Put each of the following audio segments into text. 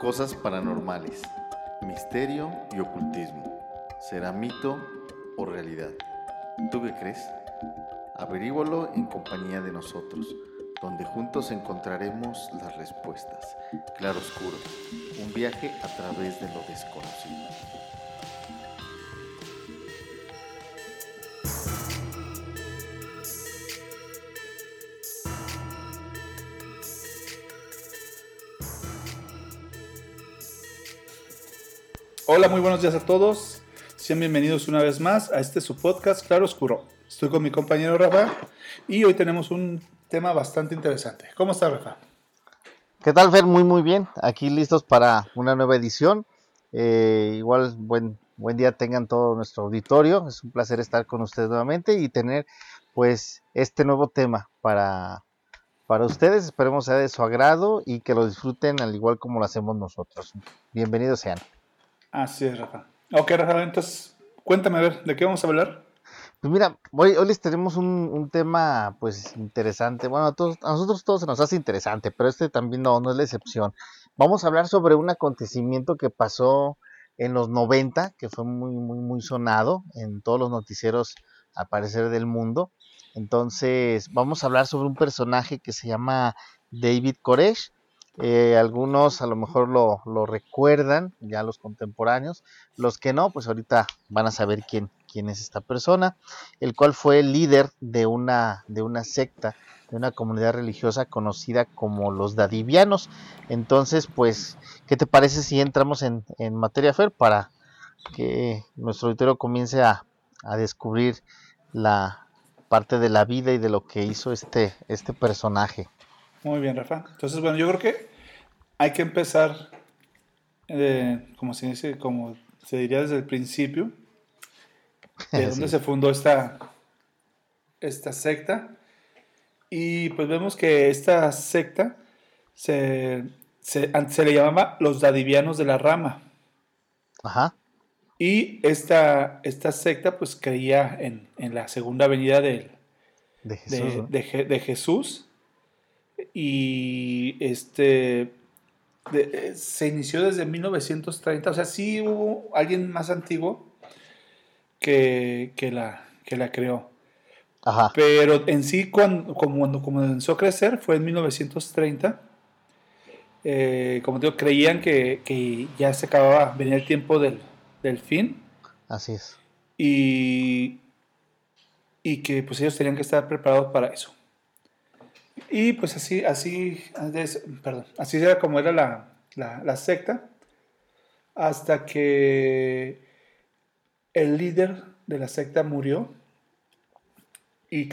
Cosas paranormales, misterio y ocultismo. ¿Será mito o realidad? ¿Tú qué crees? Averígualo en compañía de nosotros, donde juntos encontraremos las respuestas. Claro Oscuro, un viaje a través de lo desconocido. Hola, muy buenos días a todos. Sean bienvenidos una vez más a su podcast Claro Oscuro. Estoy con mi compañero Rafa y hoy tenemos un tema bastante interesante. ¿Cómo está, Rafa? ¿Qué tal, Fer? Muy bien. Aquí listos para una nueva edición. Igual buen día tengan todo nuestro auditorio. Es un placer estar con ustedes nuevamente y tener pues este nuevo tema para ustedes. Esperemos sea de su agrado y que lo disfruten al igual como lo hacemos nosotros. Bienvenidos sean. Así es, Rafa. Ok, Rafa, entonces cuéntame a ver, ¿de qué vamos a hablar? Pues mira, hoy les tenemos un tema pues interesante. Bueno, a nosotros todos se nos hace interesante, pero este también no es la excepción. Vamos a hablar sobre un acontecimiento que pasó en los 90, que fue muy sonado en todos los noticieros al parecer del mundo. Entonces, vamos a hablar sobre un personaje que se llama David Koresh. Algunos a lo mejor lo recuerdan, ya los contemporáneos. Los que no, pues ahorita van a saber quién es esta persona, el cual fue el líder de una secta, de una comunidad religiosa conocida como los Dadivianos. Entonces, pues, ¿qué te parece si entramos en materia, Fer, para que nuestro auditorio comience a descubrir la parte de la vida y de lo que hizo este personaje? Muy bien, Rafa. Entonces, bueno, yo creo que hay que empezar, como se diría desde el principio, de dónde Sí. se fundó esta secta. Y pues vemos que esta secta antes se le llamaba los Dadivianos de la Rama. Ajá. Y esta secta pues creía en la segunda venida De Jesús, ¿no? de Jesús. Y se inició desde 1930. O sea, sí hubo alguien más antiguo que la creó. Ajá. Pero en sí, cuando comenzó a crecer, fue en 1930. Como te digo, creían que ya se acababa, venía el tiempo del fin Así es. y, y que pues ellos tenían que estar preparados para eso. Y pues así era como era la secta, hasta que el líder de la secta murió y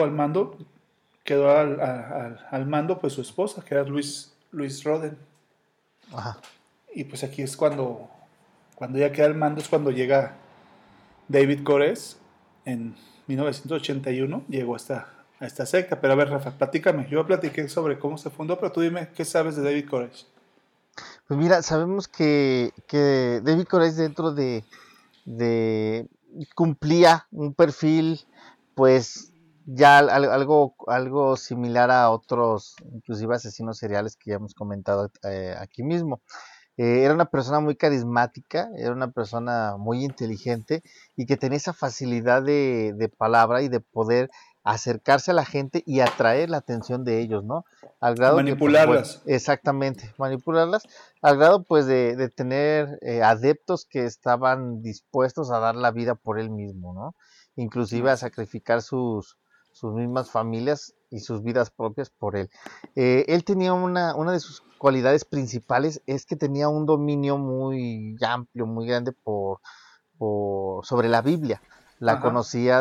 quedó al mando pues su esposa, que era Luis Roden. Ajá. Y pues aquí es cuando ya queda al mando, es cuando llega David Koresh en 1981, llegó a esta secta. Pero a ver, Rafa, platícame. Yo platiqué sobre cómo se fundó, pero tú dime qué sabes de David Koresh. Pues mira, sabemos que David Koresh dentro de cumplía un perfil pues ya algo similar a otros inclusive asesinos seriales que ya hemos comentado aquí mismo. Era una persona muy carismática, era una persona muy inteligente y que tenía esa facilidad de palabra y de poder acercarse a la gente y atraer la atención de ellos, ¿no? Al A grado que, pues bueno, manipularlas. exactamente, manipularlas, al grado pues de tener adeptos que estaban dispuestos a dar la vida por él mismo, ¿no? Inclusive a Así es. sacrificar sus mismas familias y sus vidas propias por él. Él tenía una de sus cualidades principales es que tenía un dominio muy amplio, muy grande sobre la Biblia. La Ajá. conocía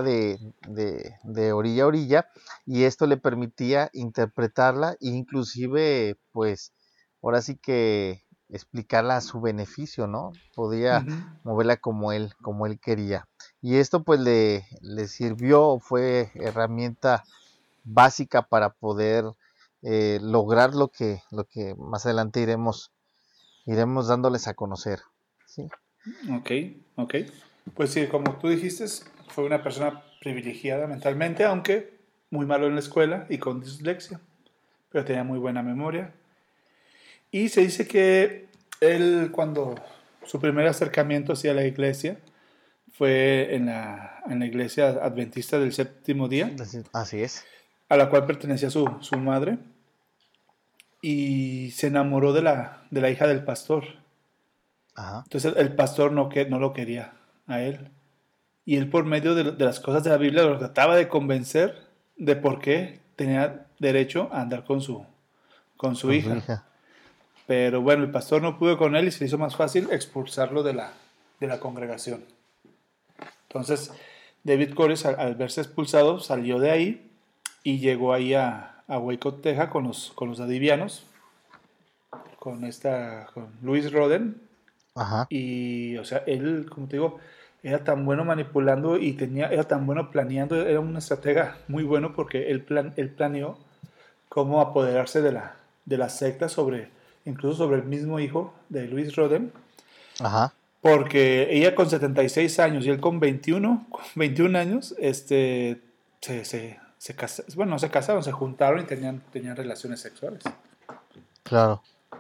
de orilla a orilla y esto le permitía interpretarla e inclusive, pues, ahora sí que explicarla a su beneficio, ¿no? Podía Uh-huh. moverla como él quería. Y esto pues le sirvió, fue herramienta básica para poder lograr lo que más adelante iremos dándoles a conocer. ¿Sí? Ok, ok. Pues sí, como tú dijiste, fue una persona privilegiada mentalmente, aunque muy malo en la escuela y con dislexia, pero tenía muy buena memoria. Y se dice que Él cuando su primer acercamiento hacia la iglesia fue en la iglesia adventista del séptimo día, Así es. a la cual pertenecía su madre, y se enamoró de la hija del pastor. Ajá. Entonces el pastor no lo quería a él. Y él por medio de las cosas de la Biblia lo trataba de convencer de por qué tenía derecho a andar con su Con su hija. hija. Pero bueno, el pastor no pudo con él y se le hizo más fácil expulsarlo de la congregación. Entonces, David Koresh, al verse expulsado, salió de ahí y llegó ahí a Waco, Texas, con los adivianos, con Louis Roden. Ajá. Y, o sea, él, como te digo, era tan bueno manipulando y era tan bueno planeando, era un estratega muy bueno porque él planeó cómo apoderarse de la secta incluso sobre el mismo hijo de Louis Roden, Ajá. porque ella con 76 años y él con 21 años, bueno, no se casaron, se juntaron y tenían relaciones sexuales. Claro.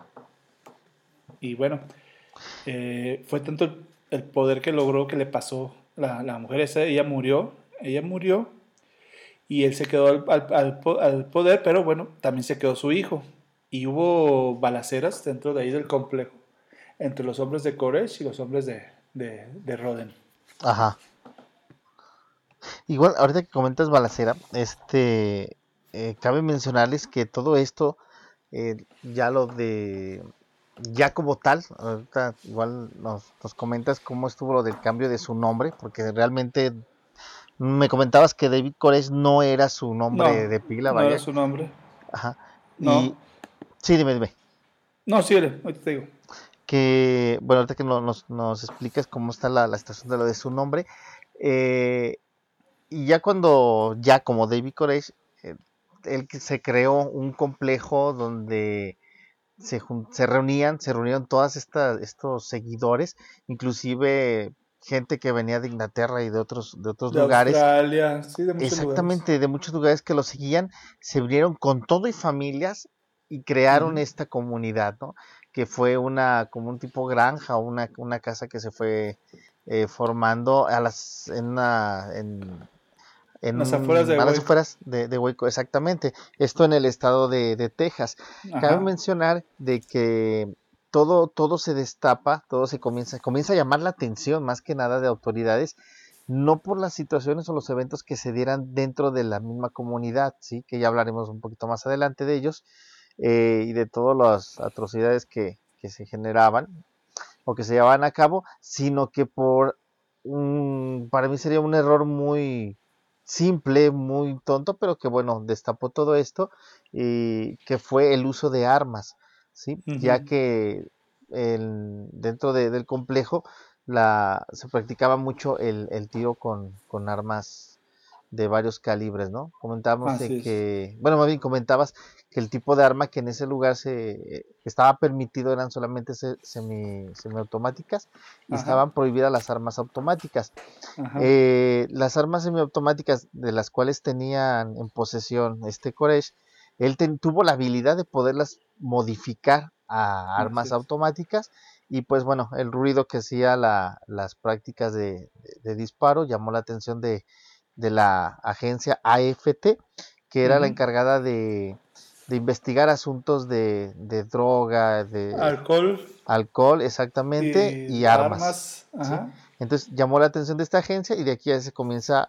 Y bueno, fue tanto el poder que logró que le pasó la mujer esa, ella murió y él se quedó al poder, pero bueno, también se quedó su hijo. Y hubo balaceras dentro de ahí del complejo entre los hombres de Koresh y los hombres de Roden. Ajá. Igual, ahorita que comentas balacera, cabe mencionarles que todo esto, ya lo de, ya como tal, ahorita igual nos comentas cómo estuvo lo del cambio de su nombre, porque realmente me comentabas que David Koresh no era su nombre No, de pila, no era vaya. su nombre. Ajá. No, Y sí, dime. no, sí, ahorita te digo. Que, bueno, ahorita que nos explicas cómo está la situación de lo de su nombre, eh, y ya cuando, ya como David Koresh, él se creó un complejo donde se reunieron todas estos seguidores, inclusive gente que venía de Inglaterra y de otros De lugares, Australia, sí, de muchos lugares. exactamente de muchos lugares que lo seguían, se unieron con todo y familias y crearon Ujú. esta comunidad, ¿no? Que fue como un tipo granja, una casa que se fue formando Las afueras de a las Waco. afueras de Waco, exactamente. Esto en el estado de Texas. Cabe Ajá. mencionar de que todo se destapa, todo comienza a llamar la atención más que nada de autoridades, no por las situaciones o los eventos que se dieran dentro de la misma comunidad, ¿sí? Que ya hablaremos un poquito más adelante de ellos, y de todas las atrocidades que se generaban o que se llevaban a cabo, sino que para mí sería un error muy simple, muy tonto, pero que bueno, destapó todo esto, y que fue el uso de armas, ¿sí? Ya Ujú. que dentro del complejo se practicaba mucho el tiro con armas de varios calibres, ¿no? Comentábamos de Así es. que, bueno, más bien comentabas que el tipo de arma que en ese lugar estaba permitido eran solamente semiautomáticas, y Ajá. estaban prohibidas las armas automáticas. Ajá. Las armas semiautomáticas de las cuales tenían en posesión este Koresh, él tuvo la habilidad de poderlas modificar a Así armas es. automáticas, y pues bueno, el ruido que hacía las prácticas de disparo llamó la atención de la agencia AFT, que era la Ujú. encargada de investigar asuntos de droga, de Alcohol alcohol, exactamente, y y armas, armas. ¿sí? Ajá. Entonces llamó la atención de esta agencia, y de aquí ya se comienza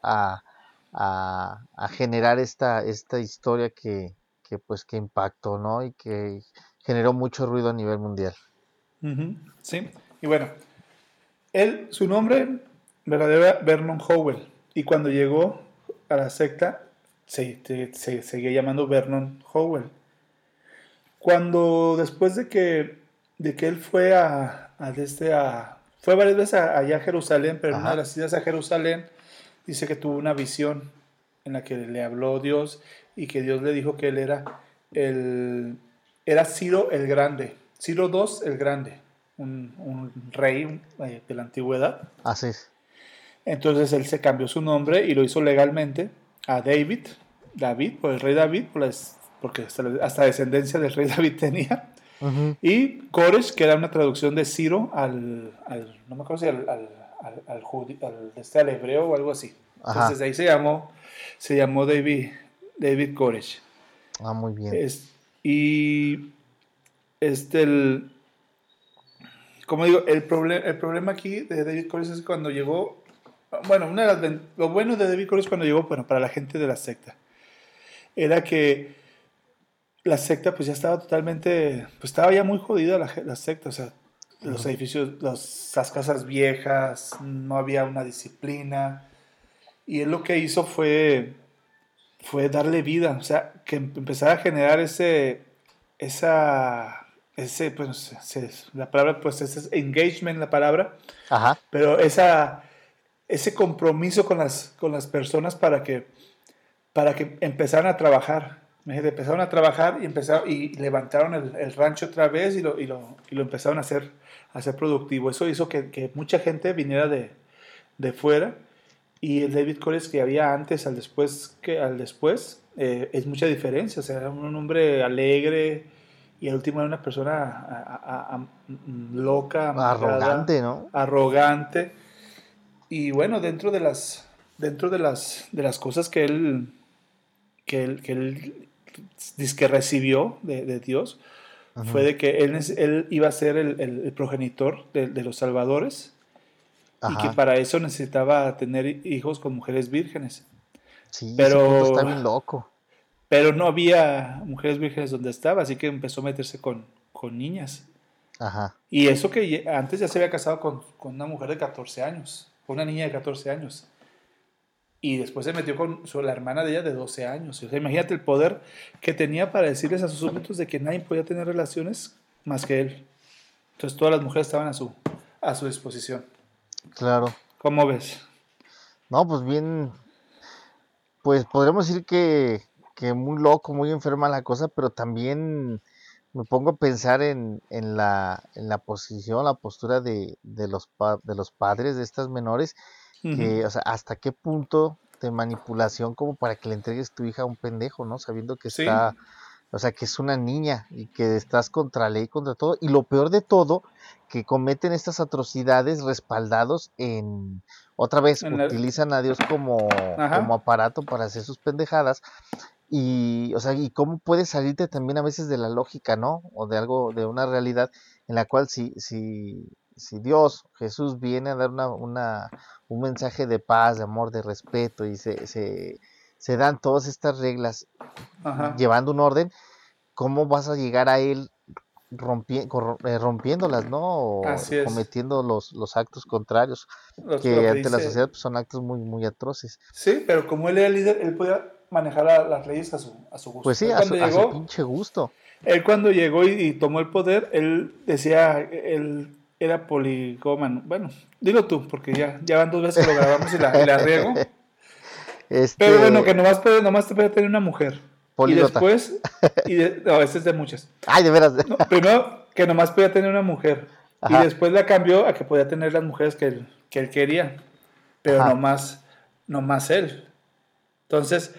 a generar esta historia pues que impactó, ¿no? Y que generó mucho ruido a nivel mundial. Ujú. Sí. Y bueno, su nombre verdadero era Vernon Howell. Y cuando llegó a la secta, se seguía llamando Vernon Howell. Cuando después de que él fue fue varias veces allá a Jerusalén, pero en una de Ajá, las idas a Jerusalén dice que tuvo una visión en la que le habló Dios y que Dios le dijo que él el, era Ciro el Grande, Ciro II el Grande, un rey de la antigüedad. así es. Entonces él se cambió su nombre y lo hizo legalmente a David, por el rey David, porque hasta descendencia del rey David tenía. Ujú. Y Koresh, que era una traducción de Ciro no me acuerdo si al hebreo o algo así. Entonces Ajá. desde ahí se llamó David Koresh. Ah, muy bien. Y el, como digo, el problema aquí de David Koresh es cuando llegó, bueno, lo bueno de David Koresh cuando llegó, bueno, para la gente de la secta, era que la secta pues ya estaba totalmente, pues estaba ya muy jodida la secta, o sea, los edificios, las casas viejas, no había una disciplina, y él lo que hizo fue darle vida, o sea, que empezara a generar pues, la palabra, pues, ese engagement, la palabra, Ajá. pero ese compromiso con las personas para que empezaran a trabajar. Empezaron a trabajar y levantaron el rancho otra vez y lo empezaron a hacer productivo. Eso hizo que mucha gente viniera de fuera, y el David Koresh que había antes al después es mucha diferencia. O sea, era un hombre alegre y al último era una persona loca, amargada, Arrogante, ¿no? arrogante. Y bueno, dentro de las cosas que él dice que recibió de Dios, fue Ujú. de que él iba a ser el progenitor de los salvadores, y que Ajá. para eso necesitaba tener hijos con mujeres vírgenes. Sí, ese punto está Pero, bien loco. pero no había mujeres vírgenes donde estaba, así que empezó a meterse con niñas. Ajá. Y eso que antes ya se había casado con una mujer de 14 años, con una niña de 14 años. Y después se metió con la hermana de ella de 12 años. O sea, imagínate el poder que tenía para decirles a sus súbditos de que nadie podía tener relaciones más que él. Entonces todas las mujeres estaban a su disposición. Claro. ¿Cómo ves? No, pues bien, pues podríamos decir que muy loco, muy enferma la cosa, pero también me pongo a pensar en la posición, la postura de los padres de estas menores, Ujú. que, o sea, hasta qué punto de manipulación como para que le entregues tu hija a un pendejo, ¿no? Sabiendo que Sí, está, o sea, que es una niña y que estás contra ley, contra todo. Y lo peor de todo, que cometen estas atrocidades respaldados otra vez, en la- utilizan a Dios como ajá, aparato para hacer sus pendejadas. Y, o sea, y cómo puedes salirte también a veces de la lógica, ¿no? O de algo, de una realidad en la cual si Dios, Jesús viene a dar un mensaje de paz, de amor, de respeto, y se dan todas estas reglas ajá, llevando un orden, ¿cómo vas a llegar a Él rompiéndolas, ¿no? O así es. cometiendo los actos contrarios, Lo que que ante la dice, sociedad pues, son actos muy, muy atroces. sí, pero como él era el líder, él podía manejar las leyes a su Pues gusto. sí, Él a cuando su, a su llegó, pinche gusto. él cuando llegó y tomó el poder, él decía, él era poligómano. Bueno, dilo tú, porque ya van 2 veces que lo grabamos y la riego. Pero bueno, que Este, nomás te puede tener una mujer. Y políglota. después, no, este es de muchas. Ay, de veras. No, primero, que nomás podía tener una mujer. Y Ajá, después la cambió a que podía tener las mujeres que él quería. Pero ajá. nomás él. Entonces,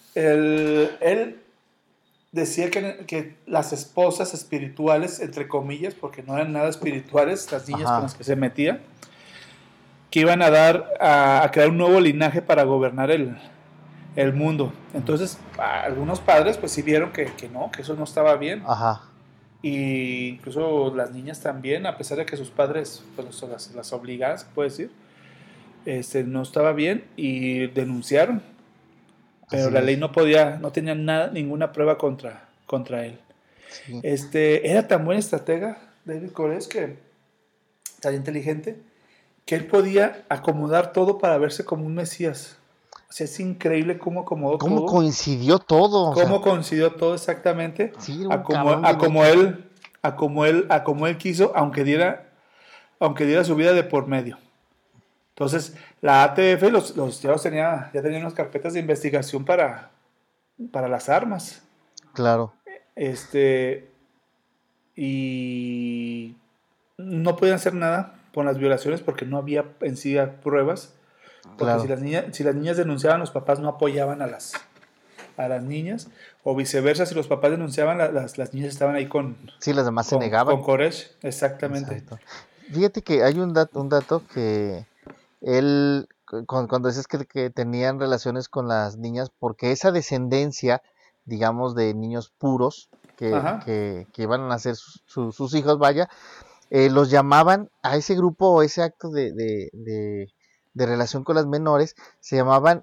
él decía que las esposas espirituales, entre comillas, porque no eran nada espirituales, las niñas con las Ajá. que se metía, que iban a crear un nuevo linaje para gobernar el mundo. Entonces, algunos padres pues sí vieron que no, que eso no estaba bien. Ajá. Y incluso las niñas también, a pesar de que sus padres pues, las obligaban, se puede decir, no estaba bien y denunciaron. Pero Así la ley es. no tenía ninguna prueba contra él. Sí. Era tan buen estratega David Koresh, tan inteligente, que él podía acomodar todo para verse como un mesías. O sea, es increíble cómo acomodó ¿Cómo todo, coincidió todo? O sea, cómo coincidió todo exactamente sí, era a un como, cabrón a bien como hecho. él, a como él quiso, aunque diera su vida de por medio. Entonces, la ATF ya tenía unas carpetas de investigación para las armas. Claro. Este, y no podían hacer nada con las violaciones porque no había en sí pruebas. Porque si Claro. las niñas denunciaban, los papás no apoyaban a las niñas, o viceversa, si los papás denunciaban, las niñas estaban ahí Sí, las demás se negaban. con Koresh, exactamente. Exacto. Fíjate que hay un dato que él, cuando dices que tenían relaciones con las niñas, porque esa descendencia, digamos, de niños puros, Ajá, que iban a nacer sus hijos, vaya, los llamaban a ese grupo o ese acto de relación con las menores, se llamaban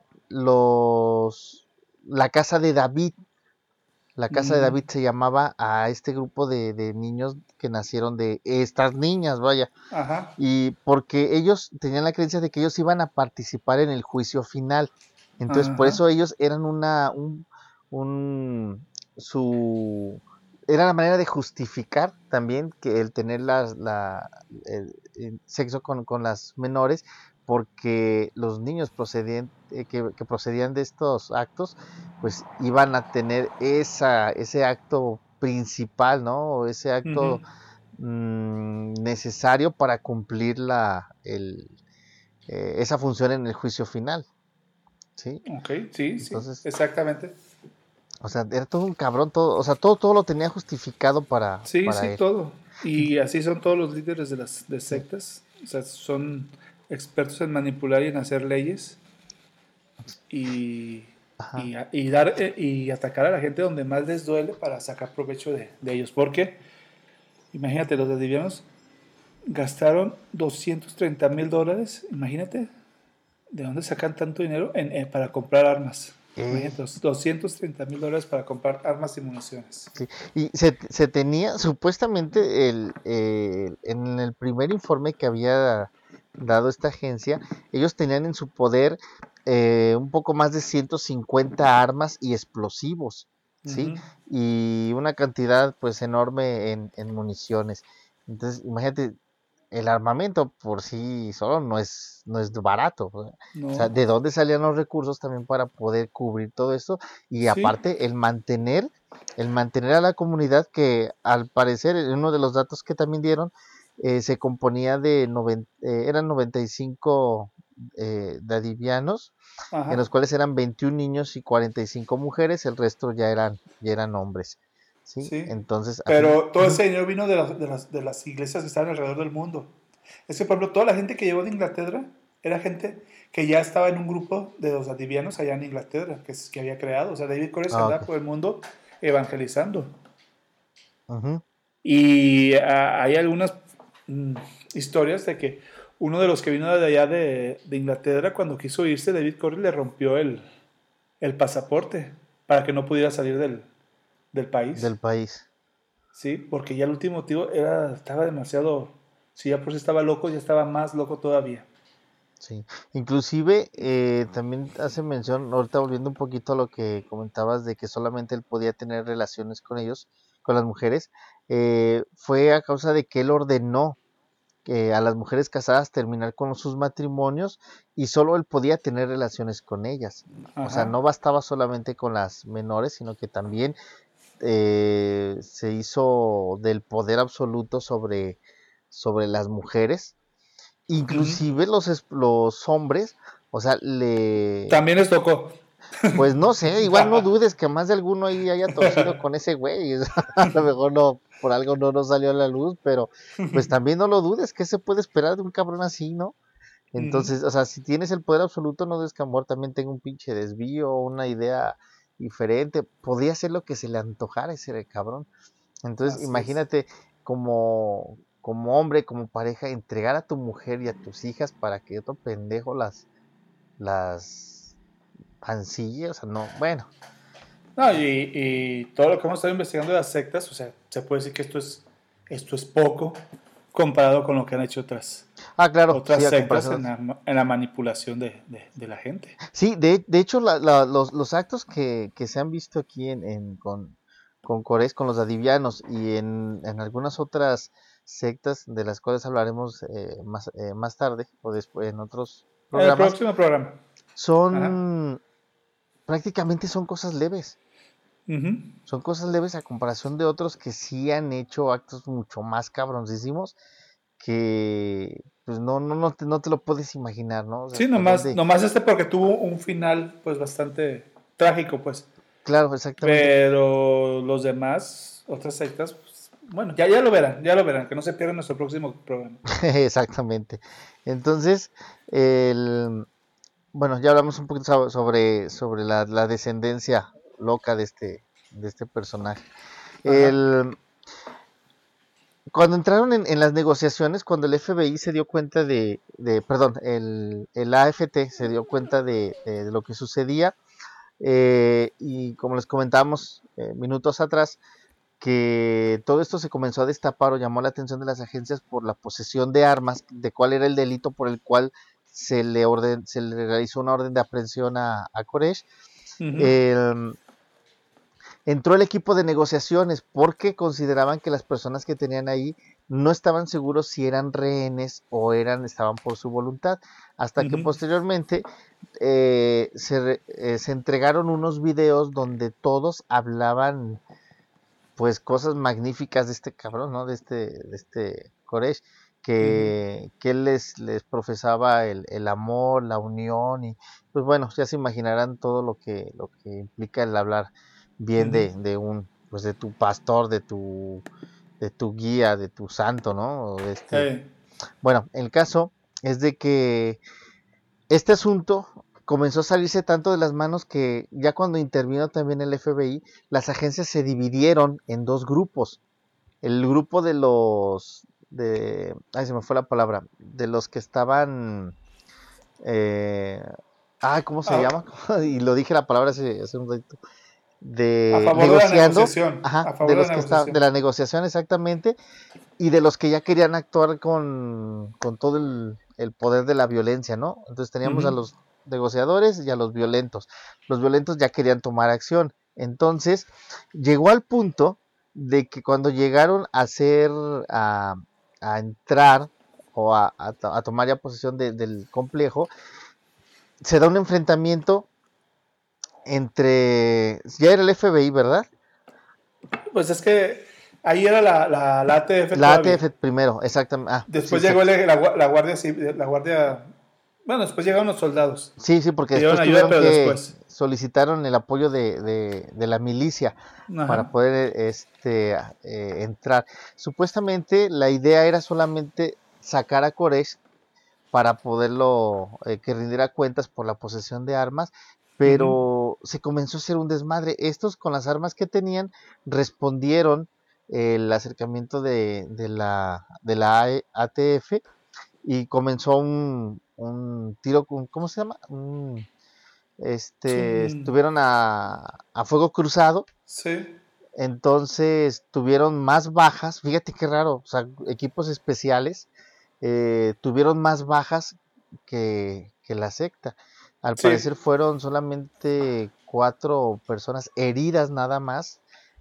la casa de David. La casa de mm, David se llamaba a este grupo de niños que nacieron de estas niñas, vaya. ajá, Y porque ellos tenían la creencia de que ellos iban a participar en el juicio final. Entonces, por ajá, eso ellos eran un su, era la manera de justificar también que el tener el sexo con las menores, porque los niños que procedían de estos actos, pues iban a tener ese acto principal, ¿no? O ese ujú. acto necesario para cumplir esa función en el juicio final, ¿sí? Ok, sí, sí, Entonces, exactamente. o sea, era todo un cabrón, todo, o sea, todo lo tenía justificado Sí, para sí, él. todo. Y así son todos los líderes de Sí, sectas. O sea, son expertos en manipular y en hacer leyes y, ajá. y atacar a la gente donde más les duele para sacar provecho de ellos. Porque, imagínate, los adivianos gastaron $230,000. Imagínate, ¿de dónde sacan tanto dinero para comprar armas? Ey, Imagínate, $230,000 para comprar armas y municiones. sí. Y se tenía, supuestamente, en el primer informe que había dado esta agencia, ellos tenían en su poder un poco más de 150 armas y explosivos, ¿sí? Ujú. Y una cantidad, pues, enorme en municiones. Entonces, imagínate, el armamento por sí solo no es barato. O sea, No, ¿de dónde salían los recursos también para poder cubrir todo esto? Y sí, aparte, el mantener a la comunidad que, al parecer, en uno de los datos que también dieron, se componía eran 95 dadivianos, en los ajá. cuales eran 21 niños y 45 mujeres, el resto ya eran hombres, ¿sí? Sí, Entonces, a fin. pero todo ese dinero vino de las iglesias que estaban alrededor del mundo. Es que, por ejemplo, toda la gente que llegó de Inglaterra era gente que ya estaba en un grupo de los adivianos allá en Inglaterra, que había creado. O sea, David Koresh Ah, andaba ok. por el mundo evangelizando. Ujú. Y hay algunas mm, historias de que uno de los que vino de allá de Inglaterra, cuando quiso irse, David Koresh le rompió el pasaporte para que no pudiera salir del país. Del país. Sí, porque ya el último motivo estaba demasiado, si ya por si estaba loco, ya estaba más loco todavía. Sí, inclusive también hace mención, ahorita volviendo un poquito a lo que comentabas de que solamente él podía tener relaciones con ellos, con las mujeres, fue a causa de que él ordenó que a las mujeres casadas terminar con sus matrimonios y solo él podía tener relaciones con ellas. O sea, Ajá, no bastaba solamente con las menores, sino que también se hizo del poder absoluto sobre las mujeres. ujú. Inclusive los hombres, o sea, También les tocó. pues no sé, igual no dudes que más de alguno ahí haya torcido con ese güey. A lo mejor no, por algo no nos salió a la luz, pero pues también no lo dudes, ¿qué se puede esperar de un cabrón así, no? Ujú. Entonces, o sea, si tienes el poder absoluto, no dudes que amor también tenga un pinche desvío, una idea diferente. Podría ser lo que se le antojara a ese cabrón. Entonces, Así es. imagínate como hombre, como pareja, entregar a tu mujer y a tus hijas para que otro pendejo las pancille, o sea, no, bueno, No, y todo lo que hemos estado investigando de las sectas, o sea, se puede decir que esto es poco comparado con lo que han hecho claro, otras sí, a sectas comparación. en la manipulación de la gente. Sí, de hecho, los actos que se han visto aquí con Corés, con los adivianos y en algunas otras sectas de las cuales hablaremos más tarde o después en otros En el programas, próximo programa. Ajá. son prácticamente son cosas leves. Ujú. Son cosas leves a comparación de otros que sí han hecho actos mucho más cabroncísimos que pues no te lo puedes imaginar, ¿no? O sea, Sí, hasta nomás, dónde. nomás porque tuvo un final pues bastante trágico, pues. Claro, exactamente. Pero los demás, otras sectas, pues, bueno, ya lo verán, que no se pierdan nuestro próximo programa. Exactamente. Entonces, bueno, ya hablamos un poquito sobre la descendencia loca de este personaje. Ajá. Cuando entraron en las negociaciones, cuando el FBI se dio cuenta perdón, el AFT se dio cuenta de lo que sucedía, y como les comentábamos minutos atrás, que todo esto se comenzó a destapar o llamó la atención de las agencias por la posesión de armas, de cuál era el delito por el cual se le realizó una orden de aprehensión a Koresh. Uh-huh. Entró el equipo de negociaciones porque consideraban que las personas que tenían ahí no estaban seguros si eran rehenes o estaban por su voluntad, hasta que posteriormente se entregaron unos videos donde todos hablaban pues cosas magníficas de este cabrón, ¿no? De este Koresh, que él les profesaba el amor, la unión, y pues bueno, ya se imaginarán todo lo que implica el hablar bien de un, pues de tu pastor, de tu guía, de tu santo, ¿no? Hey. Bueno, el caso es de que este asunto comenzó a salirse tanto de las manos que ya cuando intervino también el FBI, las agencias se dividieron en dos grupos. El grupo ay, se me fue la palabra, de los que estaban, ¿cómo se llama? Y lo dije la palabra hace un ratito, A de favor de la negociando, negociación. ajá, A de favor de los la que negociación. de la negociación exactamente, y de los que ya querían actuar con todo el poder de la violencia, ¿no? Entonces teníamos a los negociadores y a los violentos. Los violentos ya querían tomar acción. Entonces llegó al punto de que cuando llegaron a entrar o a tomar ya posesión del complejo, se da un enfrentamiento ya era el FBI, ¿verdad? Pues es que ahí era la ATF La todavía. ATF primero, exactamente. Sí, Después llegó exacto. la Guardia Civil, la Guardia... Bueno, después llegaron los soldados. Sí, porque Que dieron después ayuda, tuvieron pero que después. solicitaron el apoyo de la milicia para Ajá. poder entrar. Supuestamente la idea era solamente sacar a Koresh para poderlo que rindiera cuentas por la posesión de armas, pero se comenzó a hacer un desmadre. Estos con las armas que tenían respondieron el acercamiento de la ATF y comenzó un tiro, ¿cómo se llama? Estuvieron a fuego cruzado, Sí. entonces tuvieron más bajas, fíjate qué raro, o sea, equipos especiales tuvieron más bajas que la secta. Al Sí. parecer fueron solamente 4 personas heridas nada más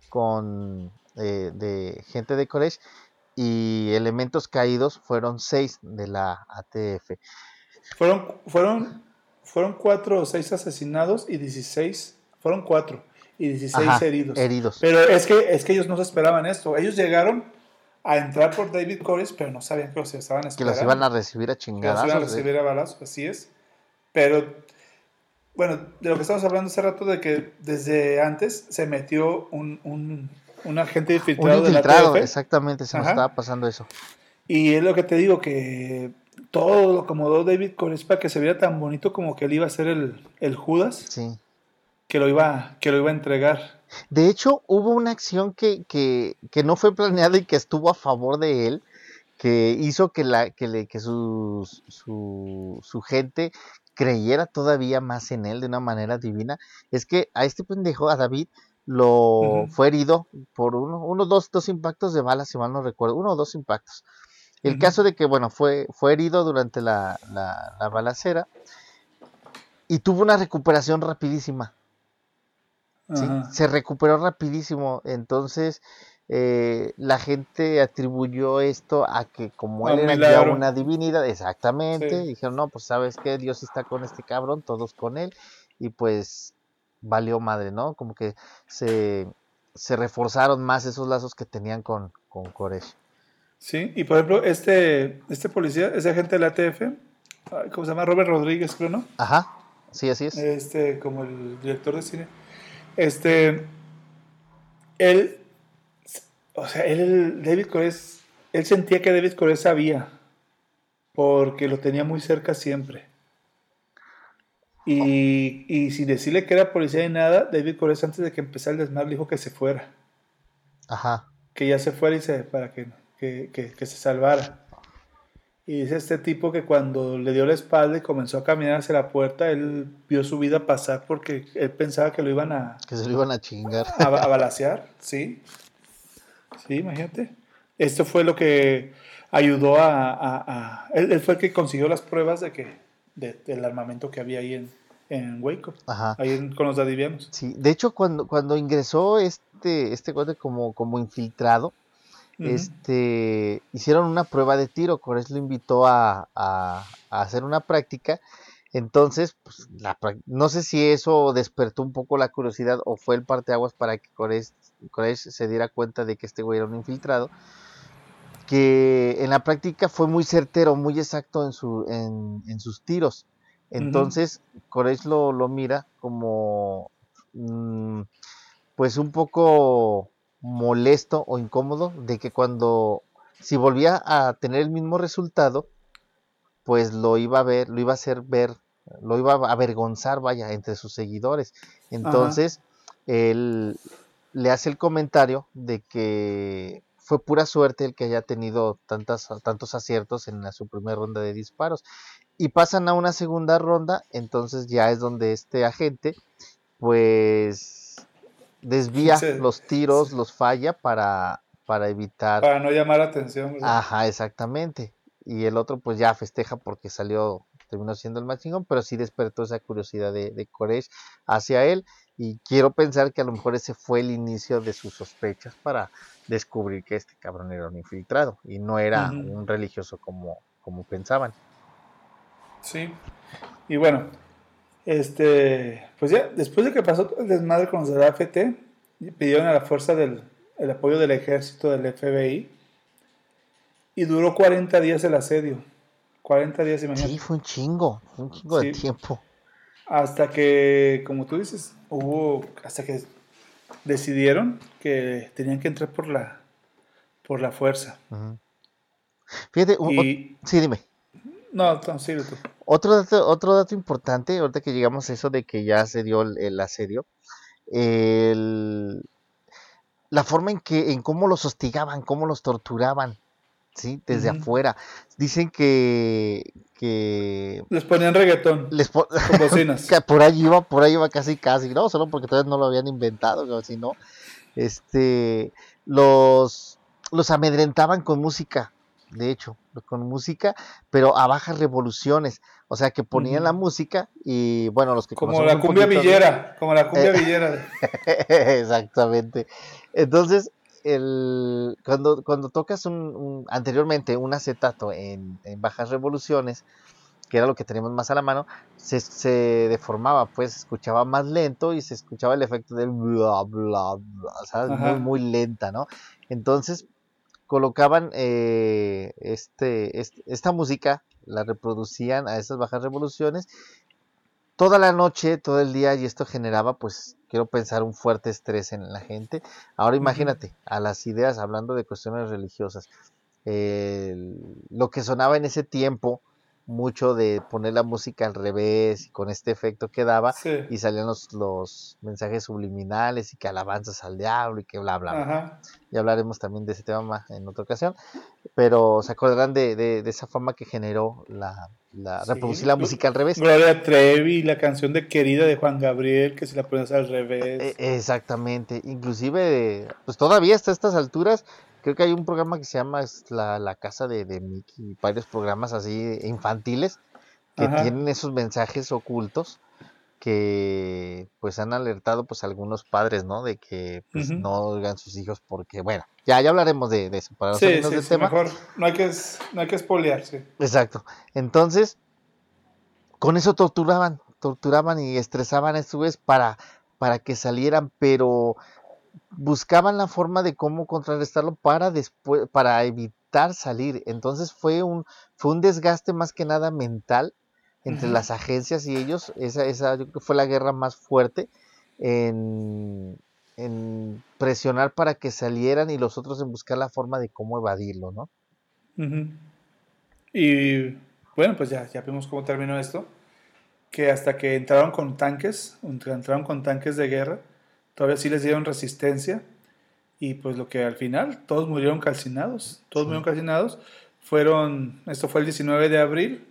de gente de Koresh, y elementos caídos fueron 6 de la ATF. Fueron 4 o 6 asesinados y 16. Fueron 4 y 16 Ajá, heridos. heridos. Pero es que ellos no se esperaban esto. Ellos llegaron a entrar por David Koresh, pero no sabían que los estaban Que los iban esperando. a recibir a Que los iban a chingadazos. recibir a balazos, así es. Pero, bueno, de lo que estamos hablando hace rato, de que desde antes se metió un agente Un infiltrado de la infiltrado, ATF. exactamente, se nos Ajá. estaba pasando eso. Y es lo que te digo, que todo lo acomodó David Koresh para que se viera tan bonito como que él iba a ser el Judas, Sí. que lo iba a entregar. De hecho, hubo una acción que no fue planeada y que estuvo a favor de él, que hizo que su gente creyera todavía más en él de una manera divina. Es que a este pendejo, a David, lo fue herido por dos impactos de bala, si mal no recuerdo, 1 o 2 impactos. El caso de que, bueno, fue herido durante la balacera y tuvo una recuperación rapidísima. ¿Sí? Se recuperó rapidísimo, entonces la gente atribuyó esto a que como él Un era ya milagro. una divinidad, exactamente, Sí. dijeron, no, pues sabes qué, Dios está con este cabrón, todos con él, y pues valió madre, ¿no? Como que se reforzaron más esos lazos que tenían con Koresh. Sí, y por ejemplo, este policía, ese agente de la ATF, ¿cómo se llama? Robert Rodríguez, creo, ¿no? Ajá, sí, así es. Como el director de cine. Este, él, o sea, David Koresh, él sentía que David Koresh sabía, porque lo tenía muy cerca siempre. Y sin decirle que era policía ni nada, David Koresh antes de que empezara el desmadre le dijo que se fuera, Ajá. que ya se fuera para que se salvara. Y dice este tipo que cuando le dio la espalda y comenzó a caminar hacia la puerta, él vio su vida pasar porque él pensaba que lo iban Que se lo iban a chingar. a balacear, ¿sí? Sí, imagínate. Esto fue lo que ayudó él fue el que consiguió las pruebas del armamento que había ahí en Waco, Ajá. con los dadivianos. Sí, de hecho cuando ingresó este cuate como infiltrado, Uh-huh. hicieron una prueba de tiro. Koresh lo invitó a hacer una práctica. Entonces, pues, no sé si eso despertó un poco la curiosidad o fue el parteaguas para que Koresh se diera cuenta de que este güey era un infiltrado, que en la práctica fue muy certero, muy exacto en sus tiros. Uh-huh. Entonces, Koresh lo mira como pues un poco molesto o incómodo de que si volvía a tener el mismo resultado, pues lo iba a ver, lo iba a hacer ver, lo iba a avergonzar, vaya, entre sus seguidores. Ajá. Entonces, él le hace el comentario de que fue pura suerte el que haya tenido tantos aciertos en su primera ronda de disparos. Y pasan a una segunda ronda, entonces ya es donde este agente, pues, desvía los tiros, los falla para evitar. Para no llamar la atención, ¿verdad? Ajá, exactamente. Y el otro pues ya festeja porque terminó siendo el más chingón, pero sí despertó esa curiosidad de Koresh hacia él. Y quiero pensar que a lo mejor ese fue el inicio de sus sospechas para descubrir que este cabrón era un infiltrado y no era Uh-huh. un religioso como pensaban. Sí. Y bueno, pues ya, después de que pasó todo el desmadre con los de la AFT, pidieron a la fuerza el apoyo del ejército, del FBI, y duró 40 días el asedio. 40 días, Sí, imagínate. fue un chingo de Sí, tiempo. hasta que, como tú dices, hasta que decidieron que tenían que entrar por la fuerza. Ujú. Fíjate, Y, sí, dime. no, sigue tú. Otro dato importante, ahorita que llegamos a eso de que ya se dio el asedio, el, la forma en cómo los hostigaban, cómo los torturaban, ¿sí? Desde Uh-huh. afuera. Dicen que Les ponían reggaetón les con bocinas. que por ahí iba casi casi, ¿no? Solo porque todavía no lo habían inventado, si no, este, los, los amedrentaban con música, de hecho, con música, pero a bajas revoluciones. O sea, que ponían Uh-huh. la música y, bueno, los que Como conocemos la un cumbia poquito de... villera, como la cumbia villera. Exactamente. Entonces, cuando tocas anteriormente un acetato en bajas revoluciones, que era lo que teníamos más a la mano, se deformaba, pues se escuchaba más lento y se escuchaba el efecto del bla, bla, bla, ¿sabes? Muy, Ajá. muy lenta, ¿no? Entonces colocaban esta música, la reproducían a esas bajas revoluciones toda la noche, todo el día, y esto generaba, pues, quiero pensar, un fuerte estrés en la gente. Ahora Uh-huh. imagínate, a las ideas, hablando de cuestiones religiosas, lo que sonaba en ese tiempo, mucho de poner la música al revés y con este efecto que daba, Sí. y salían los mensajes subliminales y que alabanzas al diablo y que bla, bla, bla. Ajá. Ya hablaremos también de ese tema en otra ocasión, pero se acordarán de esa fama que generó reproducir Sí. la música al revés. Gloria Trevi, la canción de Querida de Juan Gabriel, que si la pones al revés. Exactamente, inclusive, pues todavía hasta estas alturas, creo que hay un programa que se llama la Casa de Mickey, varios programas así infantiles que Ajá. tienen esos mensajes ocultos que pues han alertado pues algunos padres, ¿no? De que pues Uh-huh. no oigan sus hijos porque, bueno, ya hablaremos de eso, para no Sí, salirnos sí, del sí, tema. mejor. No hay que espolearse. Exacto, entonces con eso torturaban y estresaban a su vez para que salieran, pero buscaban la forma de cómo contrarrestarlo para evitar salir. Entonces fue un desgaste más que nada mental entre Uh-huh. las agencias y ellos. Esa yo creo que fue la guerra más fuerte en presionar para que salieran y los otros en buscar la forma de cómo evadirlo, ¿no? Ujú. Y bueno, pues ya vimos cómo terminó esto. Que hasta que entraron con tanques de guerra, todavía sí les dieron resistencia. Y pues lo que al final, todos murieron calcinados. Todos Sí. murieron calcinados. Esto fue el 19 de abril.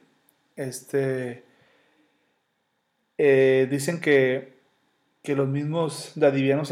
Dicen que los mismos dadivianos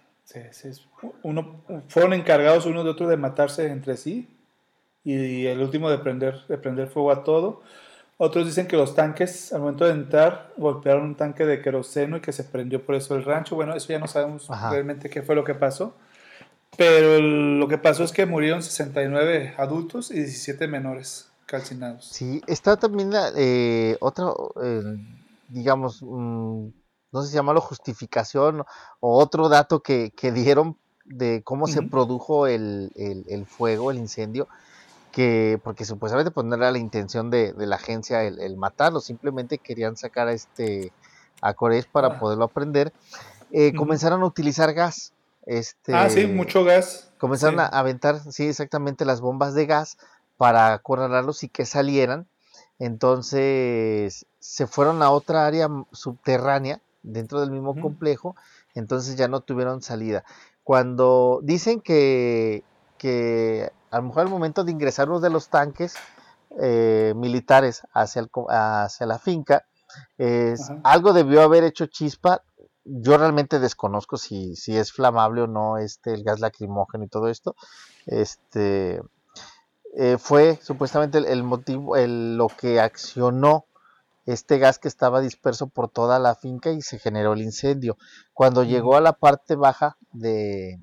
fueron encargados uno de otro de matarse entre sí. Y el último de prender fuego a todo. Otros dicen que los tanques, al momento de entrar, golpearon un tanque de queroseno y que se prendió por eso el rancho. Bueno, eso ya no sabemos realmente qué fue lo que pasó. Pero lo que pasó es que murieron 69 adultos y 17 menores calcinados. Sí, está también otra, digamos, no sé si llamarlo justificación o otro dato que dieron de cómo se produjo el fuego, el incendio, porque supuestamente pues no era la intención de la agencia el matarlo, simplemente querían sacar a Corés para poderlo aprender. Comenzaron a utilizar gas. Sí, mucho gas. Comenzaron a aventar, sí, exactamente, las bombas de gas para acorralarlos y que salieran. Entonces se fueron a otra área subterránea dentro del mismo complejo, entonces ya no tuvieron salida. Cuando dicen que a lo mejor al momento de ingresar uno de los tanques militares hacia la finca, algo debió haber hecho chispa. Yo realmente desconozco si es flamable o no el gas lacrimógeno y todo esto. Fue supuestamente el motivo, lo que accionó este gas que estaba disperso por toda la finca y se generó el incendio. Cuando llegó a la parte baja de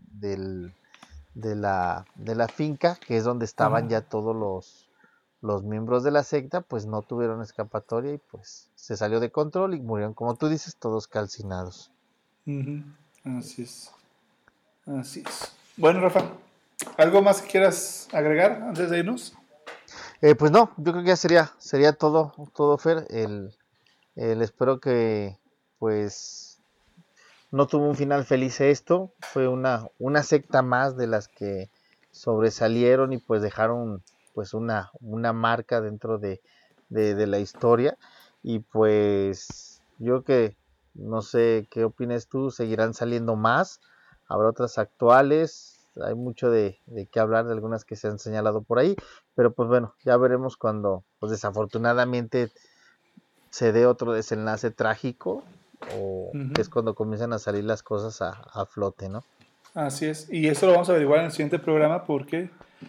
la finca, que es donde estaban ya todos los miembros de la secta, pues no tuvieron escapatoria y pues se salió de control y murieron, como tú dices, todos calcinados. Así es. Bueno, Rafa, ¿algo más que quieras agregar antes de irnos? Pues no, yo creo que ya sería todo, Fer. Espero que pues no tuvo un final feliz esto. Fue una secta más de las que sobresalieron y pues dejaron pues una marca dentro de la historia. Y pues yo que no sé qué opines tú, seguirán saliendo más, habrá otras actuales, hay mucho de qué hablar, de algunas que se han señalado por ahí, pero pues bueno, ya veremos cuando pues desafortunadamente se dé otro desenlace trágico o que es cuando comienzan a salir las cosas a flote, ¿no? Así es, y eso lo vamos a averiguar en el siguiente programa porque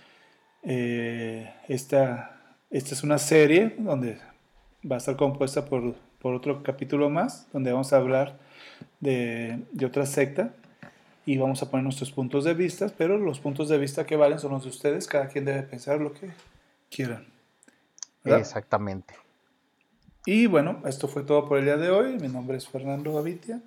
esta es una serie donde va a estar compuesta por otro capítulo más, donde vamos a hablar de otra secta y vamos a poner nuestros puntos de vista, pero los puntos de vista que valen son los de ustedes, cada quien debe pensar lo que quieran, ¿verdad? Exactamente. Y bueno, esto fue todo por el día de hoy. Mi nombre es Fernando Gavitia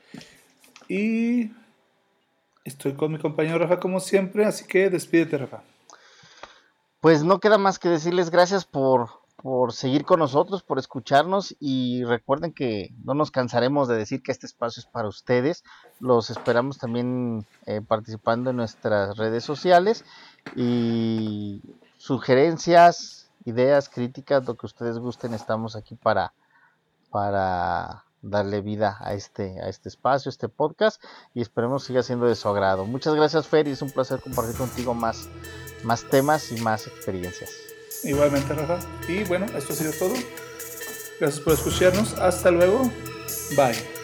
y estoy con mi compañero Rafa como siempre, así que despídete, Rafa. Pues no queda más que decirles gracias por seguir con nosotros, por escucharnos, y recuerden que no nos cansaremos de decir que este espacio es para ustedes. Los esperamos también participando en nuestras redes sociales, y sugerencias, ideas, críticas, lo que ustedes gusten, estamos aquí para darle vida a este espacio, este podcast, y esperemos siga siendo de su agrado. Muchas gracias, Fer, y es un placer compartir contigo más temas y más experiencias. Igualmente, Rafa. Y bueno, esto ha sido todo. Gracias por escucharnos. Hasta luego. Bye.